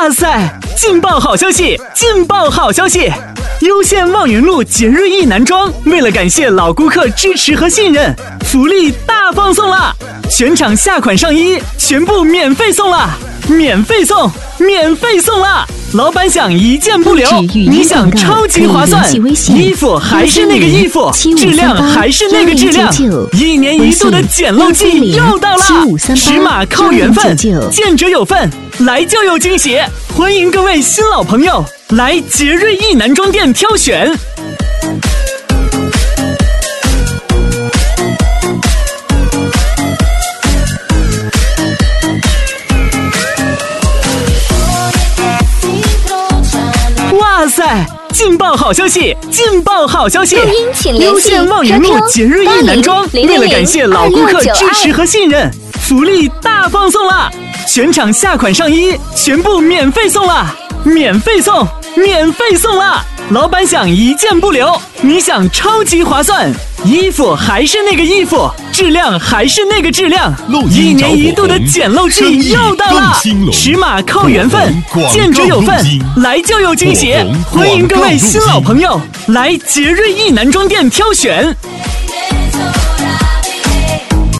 哇塞！劲爆好消息！劲爆好消息！优县望云路杰瑞意男装为了感谢老顾客支持和信任，福利大放送啦！全场下款上衣全部免费送啦！免费送，免费送啦！老板想一件不留，你想超级划算，衣服还是那个衣服，质量还是那个质量，1年1度的捡漏季又到啦！尺码扣缘分，见者有份，来就有惊喜！欢迎各位新老朋友来杰瑞意男装店挑选。哇塞！劲爆好消息！劲爆好消息！优县望云路杰瑞意男装为了感谢老顾客支持和信任，福利大放送啦！全场下款上衣全部免费送啦！免费送，免费送啦！老板想一件不留，你想超级划算，衣服还是那个衣服，质量还是那个质量，1年1度的捡漏季又到啦！尺码扣缘分，见者有份，来就有惊喜！欢迎各位新老朋友来杰瑞意男装店挑选。